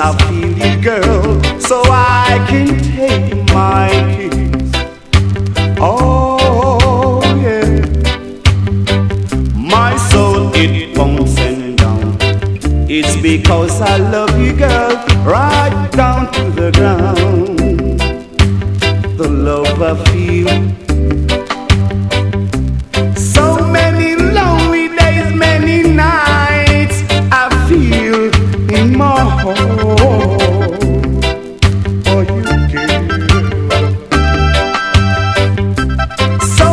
I feel you, girl, so I can take my kiss. Oh yeah, my soul it won't send down. It's because I love you, girl, right